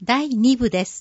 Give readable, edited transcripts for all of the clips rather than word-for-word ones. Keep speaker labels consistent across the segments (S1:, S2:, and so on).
S1: 第2部です。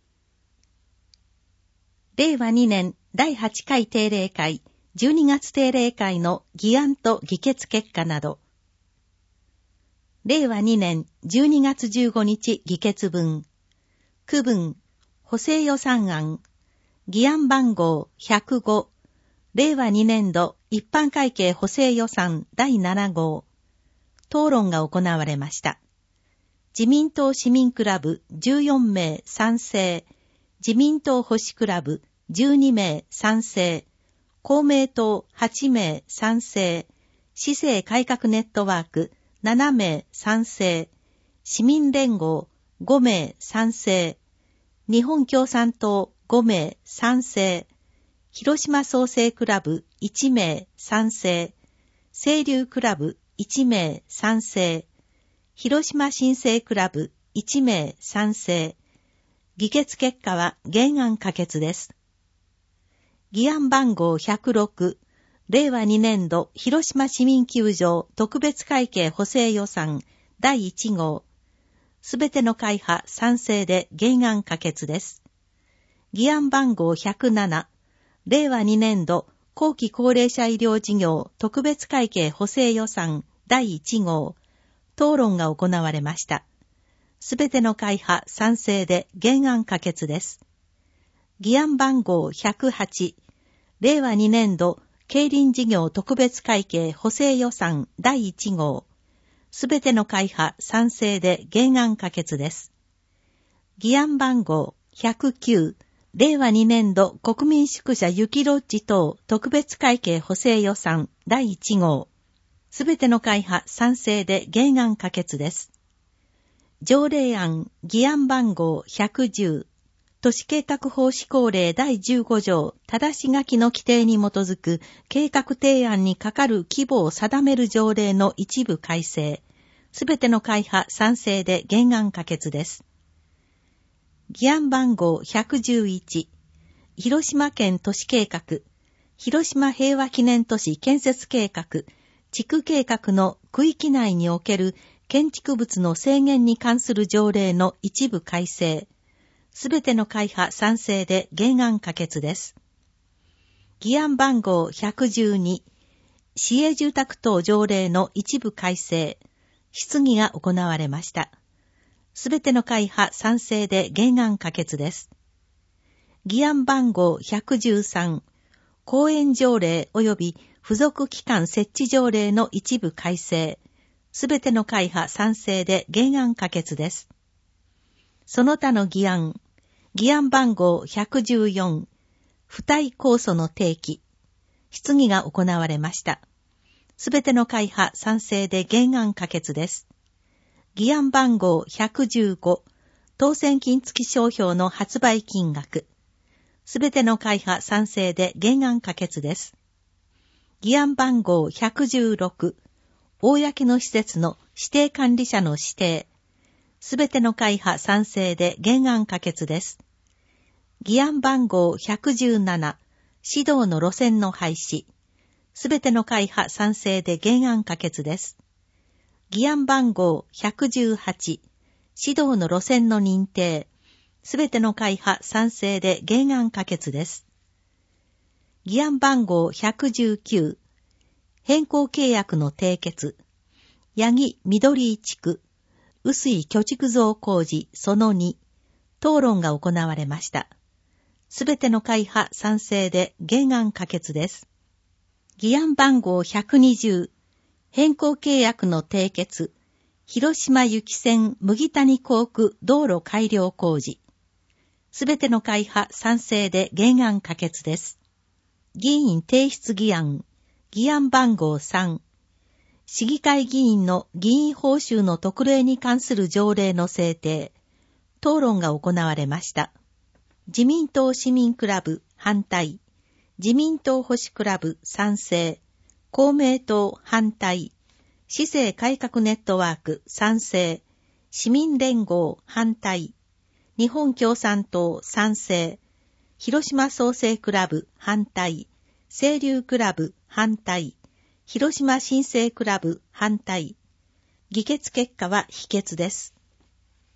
S1: 令和2年第8回定例会、12月定例会の議案と議決結果など。令和2年12月15日議決分。区分、補正予算案、議案番号105、令和2年度一般会計補正予算第7号。討論が行われました。自民党市民クラブ14名賛成、自民党保守クラブ12名賛成、公明党8名賛成、市政改革ネットワーク7名賛成、市民連合5名賛成、日本共産党5名賛成、広島創生クラブ1名賛成、清流クラブ1名賛成、広島新生クラブ1名賛成。議決結果は原案可決です。議案番号106、令和2年度広島市民球場特別会計補正予算第1号。すべての会派賛成で原案可決です。議案番号107、令和2年度後期高齢者医療事業特別会計補正予算第1号。討論が行われました。すべての会派賛成で原案可決です。議案番号108、令和2年度競輪事業特別会計補正予算第1号。すべての会派賛成で原案可決です。議案番号109、令和2年度国民宿舎雪ロッジ等特別会計補正予算第1号。すべての会派賛成で原案可決です。条例案、議案番号110、都市計画法施行令第15条、正し書きの規定に基づく計画提案にかかる規模を定める条例の一部改正。すべての会派賛成で原案可決です。議案番号111、広島県都市計画、広島平和記念都市建設計画、地区計画の区域内における建築物の制限に関する条例の一部改正。すべての会派賛成で原案可決です。議案番号112、市営住宅等条例の一部改正。質疑が行われました。すべての会派賛成で原案可決です。議案番号113、公園条例及び付属機関設置条例の一部改正。すべての会派賛成で原案可決です。その他の議案。議案番号114、付帯控訴の提起。質疑が行われました。すべての会派賛成で原案可決です。議案番号115、当選金付き商標の発売金額。すべての会派賛成で原案可決です。議案番号116、公の施設の指定管理者の指定。すべての会派賛成で原案可決です。議案番号117、指導の路線の廃止。すべての会派賛成で原案可決です。議案番号118、指導の路線の認定。すべての会派賛成で原案可決です。議案番号119、変更契約の締結。八木緑井地区、臼井貯蓄造工事その2。討論が行われました。すべての会派賛成で原案可決です。議案番号120、変更契約の締結。広島行き線麦谷工区道路改良工事。すべての会派賛成で原案可決です。議員提出議案。議案番号3。市議会議員の議員報酬の特例に関する条例の制定。討論が行われました。自民党市民クラブ反対。自民党保守クラブ賛成。公明党反対。市政改革ネットワーク賛成。市民連合反対。日本共産党賛成。広島創生クラブ反対。清流クラブ反対。広島新生クラブ反対。議決結果は否決です。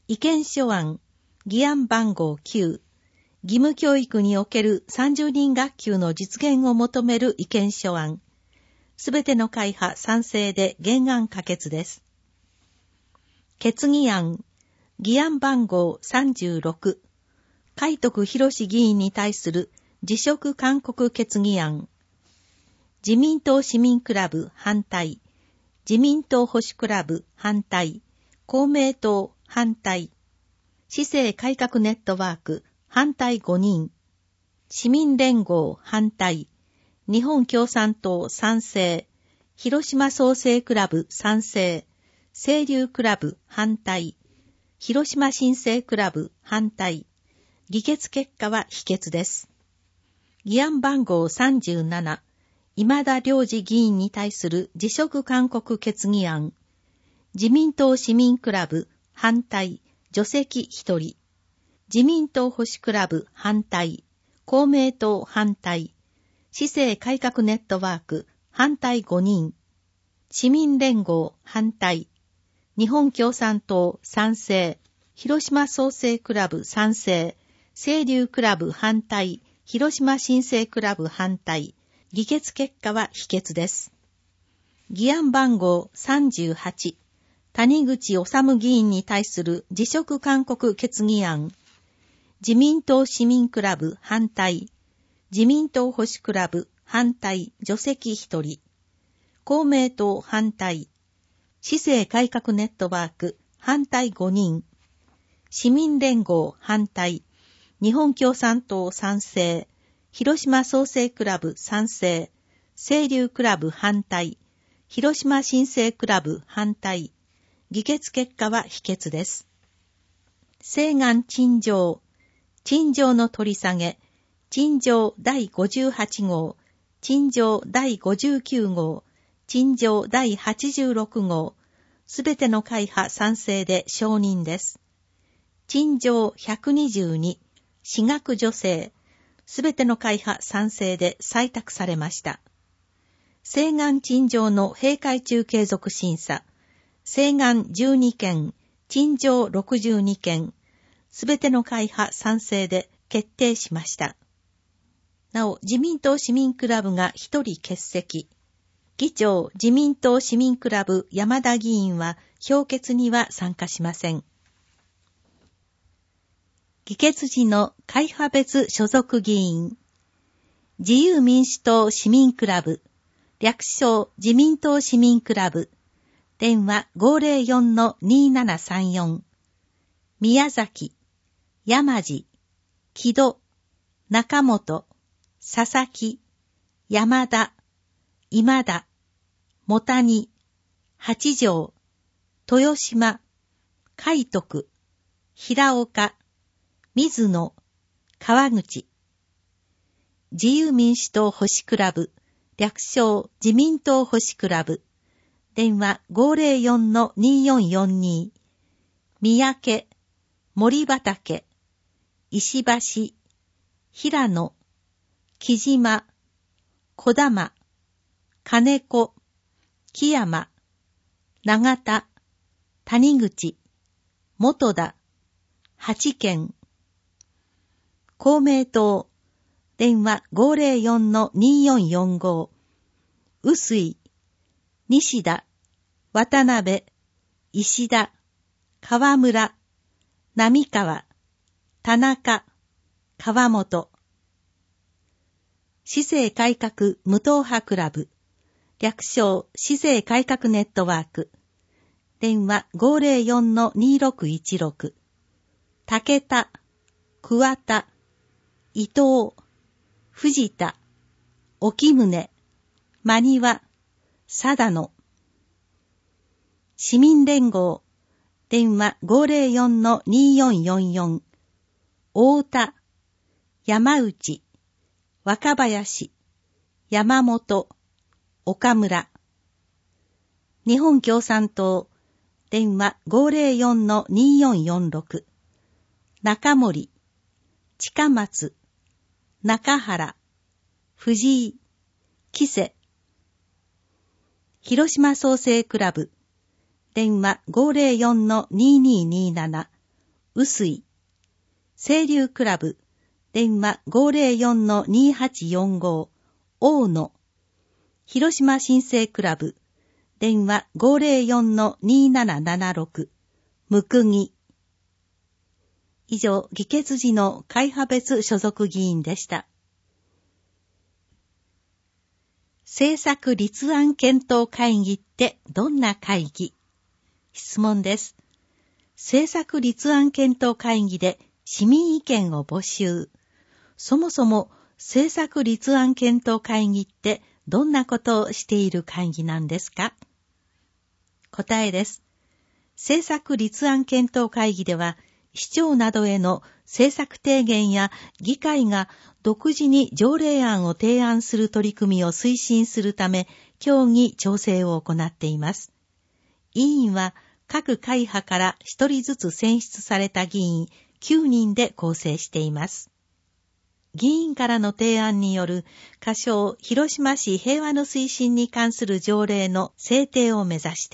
S1: 意見書案、議案番号9、義務教育における30人学級の実現を求める意見書案。すべての会派賛成で原案可決です。決議案、議案番号36、海徳博議員に対する辞職勧告決議案。自民党市民クラブ反対、自民党保守クラブ反対、公明党反対、市政改革ネットワーク反対5人、市民連合反対、日本共産党賛成、広島創生クラブ賛成、清流クラブ反対、広島新生クラブ反対、議決結果は否決です。議案番号37、今田良二議員に対する辞職勧告決議案。自民党市民クラブ反対、除籍1人。自民党保守クラブ反対、公明党反対、市政改革ネットワーク反対5人。市民連合反対、日本共産党賛成、広島創生クラブ賛成、清流クラブ反対、広島新生クラブ反対、議決結果は否決です。議案番号38、谷口治議員に対する辞職勧告決議案。自民党市民クラブ反対、自民党保守クラブ反対、除籍1人。公明党反対、市政改革ネットワーク反対5人。市民連合反対、日本共産党賛成、広島創生クラブ賛成、清流クラブ反対、広島新生クラブ反対、議決結果は否決です。請願陳情、陳情の取り下げ、陳情第58号、陳情第59号、陳情第86号、すべての会派賛成で承認です。陳情122、私学助成、すべての会派賛成で採択されました。請願陳情の閉会中継続審査、請願12件、陳情62件、すべての会派賛成で決定しました。なお、自民党市民クラブが1人欠席。議長、自民党市民クラブ山田議員は表決には参加しません。議決時の会派別所属議員。自由民主党市民クラブ、略称自民党市民クラブ、電話 504-2734。宮崎、山地、木戸、中本、佐々木、山田、今田、茂谷、八条、豊島、海徳、平岡、水野、川口。自由民主党保守クラブ、略称自民党保守クラブ、電話 504-2442。三宅、森畑、石橋、平野、木島、小玉、金子、木山、長田、谷口、元田、八軒。公明党、電話 504-2445。臼井、西田、渡辺、石田、川村、並川、田中、川本。市政改革無党派クラブ、略称市政改革ネットワーク、電話 504-2616。竹田、桑田、伊藤、藤田、沖宗、真庭、貞野。市民連合、電話 504-2444。大田、山内、若林、山本、岡村。日本共産党、電話 504-2446。中森、近松、中原、藤井、木瀬。広島創生クラブ、電話 504-2227。 臼井。清流クラブ、電話 504-2845、大野。広島新生クラブ、電話 504-2776、むくぎ。以上、議決時の会派別所属議員でした。政策立案検討会議ってどんな会議？質問です。政策立案検討会議で市民意見を募集。そもそも政策立案検討会議ってどんなことをしている会議なんですか？答えです。政策立案検討会議では、市長などへの政策提言や議会が独自に条例案を提案する取り組みを推進するため、協議調整を行っています。委員は各会派から1人ずつ選出された議員9人で構成しています。議員からの提案による仮称広島市平和の推進に関する条例の制定を目指して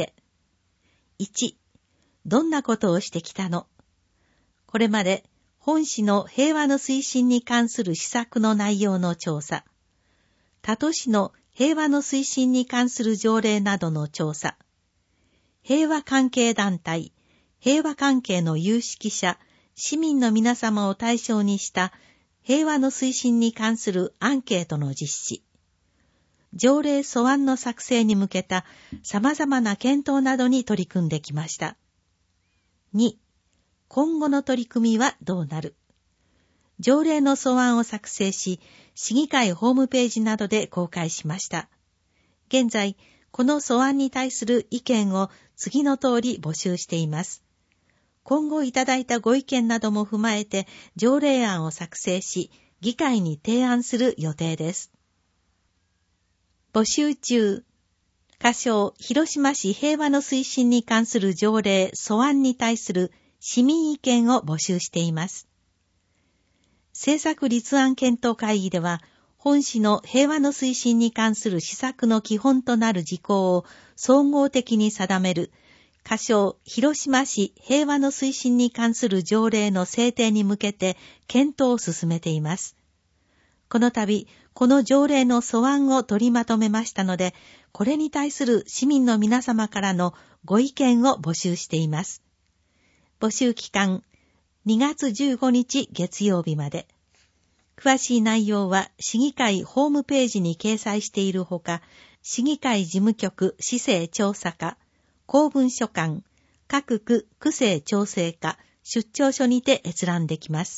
S1: 、1、どんなことをしてきたの？これまで本市の平和の推進に関する施策の内容の調査、他都市の平和の推進に関する条例などの調査、平和関係団体、平和関係の有識者、市民の皆様を対象にした平和の推進に関するアンケートの実施、条例素案の作成に向けた様々な検討などに取り組んできました。2、今後の取り組みはどうなる？条例の素案を作成し、市議会ホームページなどで公開しました。現在、この素案に対する意見を次の通り募集しています。今後いただいたご意見なども踏まえて、条例案を作成し、議会に提案する予定です。募集中。仮称、広島市平和の推進に関する条例素案に対する市民意見を募集しています。政策立案検討会議では、本市の平和の推進に関する施策の基本となる事項を総合的に定める、仮称広島市平和の推進に関する条例の制定に向けて検討を進めています。この度、この条例の素案を取りまとめましたので、これに対する市民の皆様からのご意見を募集しています。募集期間、2月15日月曜日まで。詳しい内容は市議会ホームページに掲載しているほか、市議会事務局市政調査課、公文書館、各区区政調整課、出張所にて閲覧できます。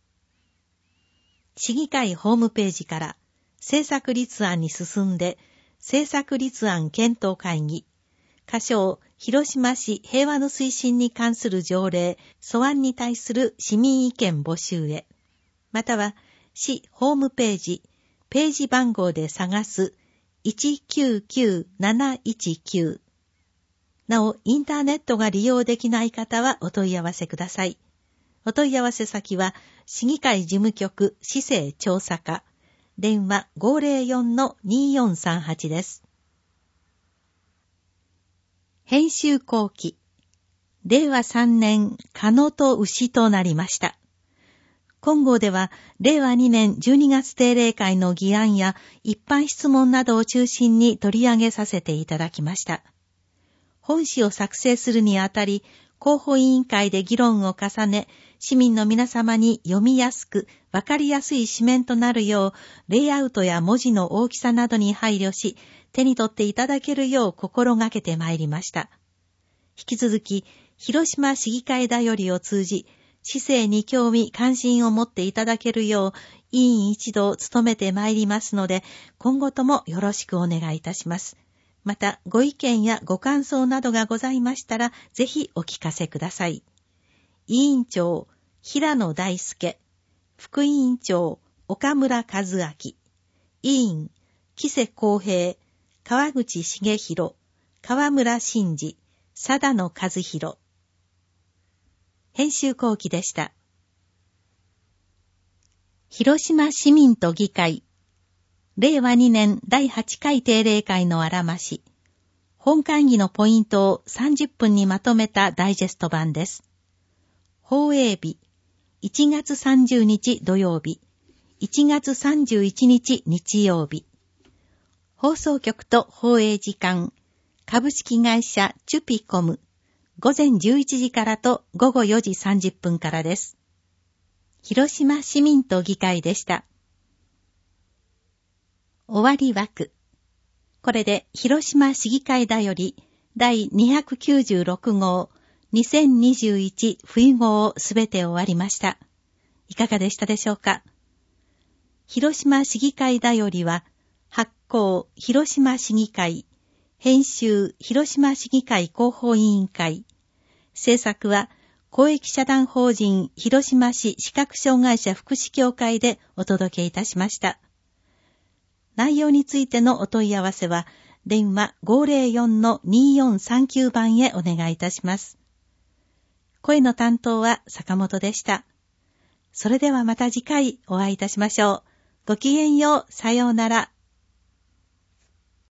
S1: 市議会ホームページから政策立案に進んで、政策立案検討会議、仮称広島市平和の推進に関する条例素案に対する市民意見募集へ、または市ホームページ、ページ番号で探す 199-719。なお、インターネットが利用できない方はお問い合わせください。お問い合わせ先は、市議会事務局市政調査課、電話 504-2438 です。編集後期、令和3年、鹿野と牛となりました。今号では、令和2年12月定例会の議案や一般質問などを中心に取り上げさせていただきました。本誌を作成するにあたり、広報委員会で議論を重ね、市民の皆様に読みやすく、わかりやすい紙面となるよう、レイアウトや文字の大きさなどに配慮し、手に取っていただけるよう心がけてまいりました。引き続き、広島市議会だよりを通じ、市政に興味関心を持っていただけるよう、委員一同努めてまいりますので、今後ともよろしくお願いいたします。また、ご意見やご感想などがございましたら、ぜひお聞かせください。委員長、平野大輔。副委員長、岡村和明。委員、木瀬公平。川口茂弘。川村真二。貞野和弘。編集後期でした。広島市民と議会。令和2年第8回定例会のあらまし。本会議のポイントを30分にまとめたダイジェスト版です。 放映日、1月30日土曜日、1月31日日曜日。放送局と放映時間、株式会社チュピコム、午前11時からと午後4時30分からです。広島市民党議会でした。終わり枠。これで広島市議会だより第296号2021冬号すべて終わりました。いかがでしたでしょうか。広島市議会だよりは発行広島市議会、編集広島市議会広報委員会、制作は公益社団法人広島市視覚障害者福祉協会でお届けいたしました。内容についてのお問い合わせは電話 504-2439 番へお願いいたします。声の担当は坂本でした。それではまた次回お会いいたしましょう。ごきげんよう、さようなら。